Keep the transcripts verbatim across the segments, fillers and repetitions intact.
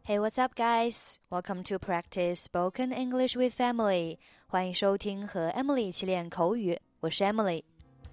Hey, what's up, guys? Welcome to practice spoken English with Emily. 欢迎收听和 Emily 一起练口语，我是 Emily。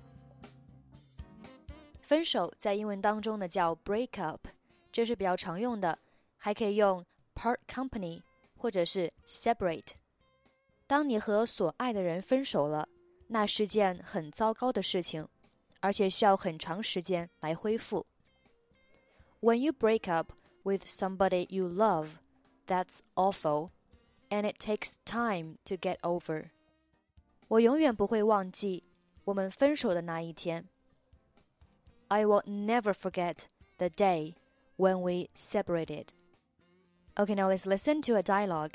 分手在英文当中呢叫 break up， 这是比较常用的，还可以用 part company 或者是 separate。当你和所爱的人分手了，那是件很糟糕的事情，而且需要很长时间来恢复。When you break up with somebody you love, that's awful, and it takes time to get over. 我永远不会忘记我们分手的那一天。I will never forget the day when we separated. Okay, now let's listen to a dialogue.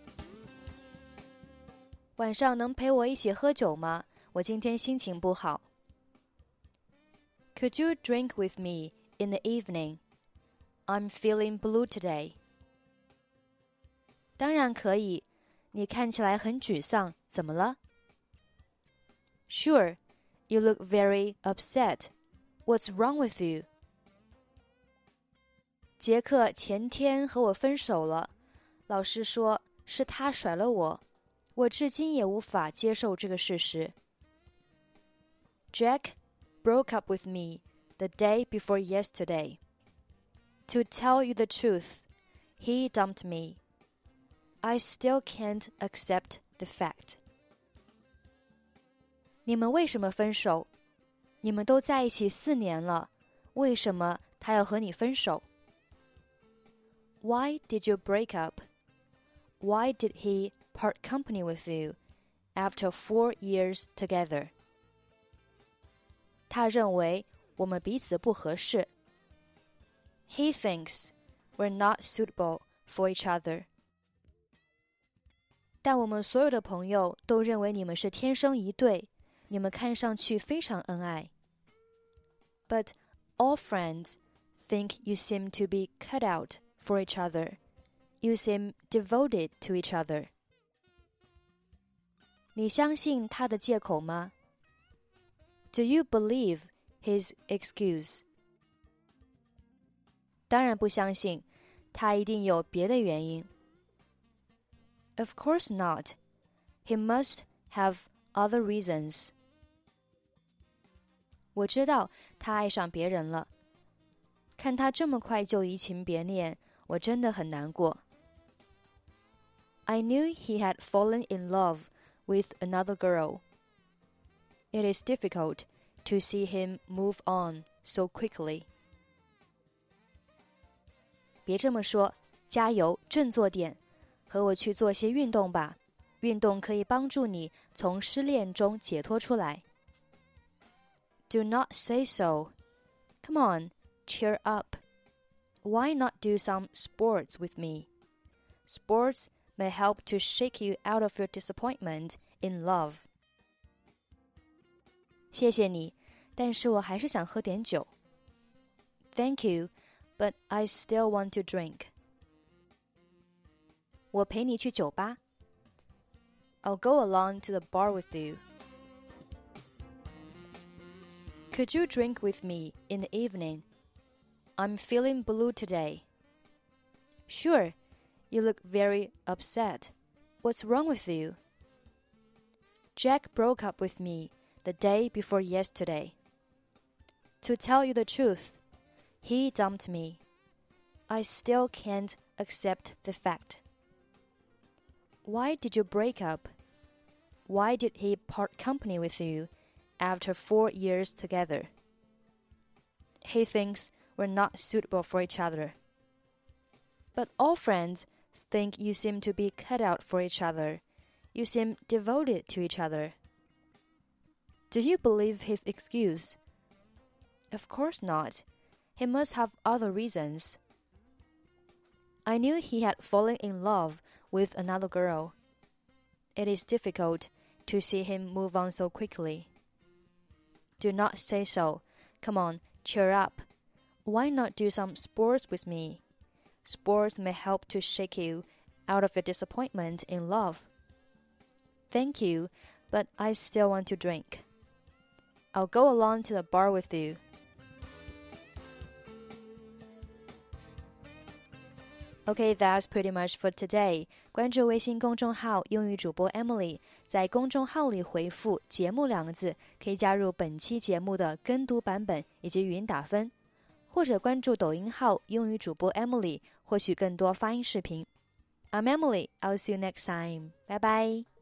晚上能陪我一起喝酒吗？我今天心情不好。Could you drink with me in the evening?I'm feeling blue today. 当然可以，你看起来很沮丧，怎么了？ Sure, you look very upset. What's wrong with you? 杰克前天和我分手了，老师说是他甩了我，我至今也无法接受这个事实。Jack broke up with me the day before yesterday.To tell you the truth, he dumped me. I still can't accept the fact. 你们为什么分手？你们都在一起四年了，为什么他要和你分手？ Why did you break up? Why did he part company with you after four years together? 他认为我们彼此不合适。He thinks we're not suitable for each other. 但我们所有的朋友都认为你们是天生一对，你们看上去非常恩爱。But all friends think you seem to be cut out for each other. You seem devoted to each other. 你相信他的借口吗？ Do you believe his excuse?当然不相信，他一定有别的原因。Of course not. He must have other reasons. 我知道他爱上别人了，看他这么快就移情别恋，我真的很难过。I knew he had fallen in love with another girl. It is difficult to see him move on so quickly.别这么说，加油，振作点，和我去做些运动吧，运动可以帮助你从失恋中解脱出来。Do not say so. Come on, cheer up. Why not do some sports with me? Sports may help to shake you out of your disappointment in love. 谢谢你，但是我还是想喝点酒。Thank you.But I still want to drink. 我陪你去酒吧。I'll go along to the bar with you. Could you drink with me in the evening? I'm feeling blue today. Sure, you look very upset. What's wrong with you? Jack broke up with me the day before yesterday. To tell you the truth,He dumped me. I still can't accept the fact. Why did you break up? Why did he part company with you after four years together? He thinks we're not suitable for each other. But all friends think you seem to be cut out for each other. You seem devoted to each other. Do you believe his excuse? Of course not.He must have other reasons. I knew he had fallen in love with another girl. It is difficult to see him move on so quickly. Do not say so. Come on, cheer up. Why not do some sports with me? Sports may help to shake you out of your disappointment in love. Thank you, but I still want to drink. I'll go along to the bar with you. Okay, that's pretty much for today. 关注微信公众号英语主播 Emily， 在公众号里回复节目两个字，可以加入本期节目的跟读版本以及语音打分，或者关注抖音号英语主播 Emily， 获取更多发音视频。I'm Emily, I'll see you next time. Bye bye.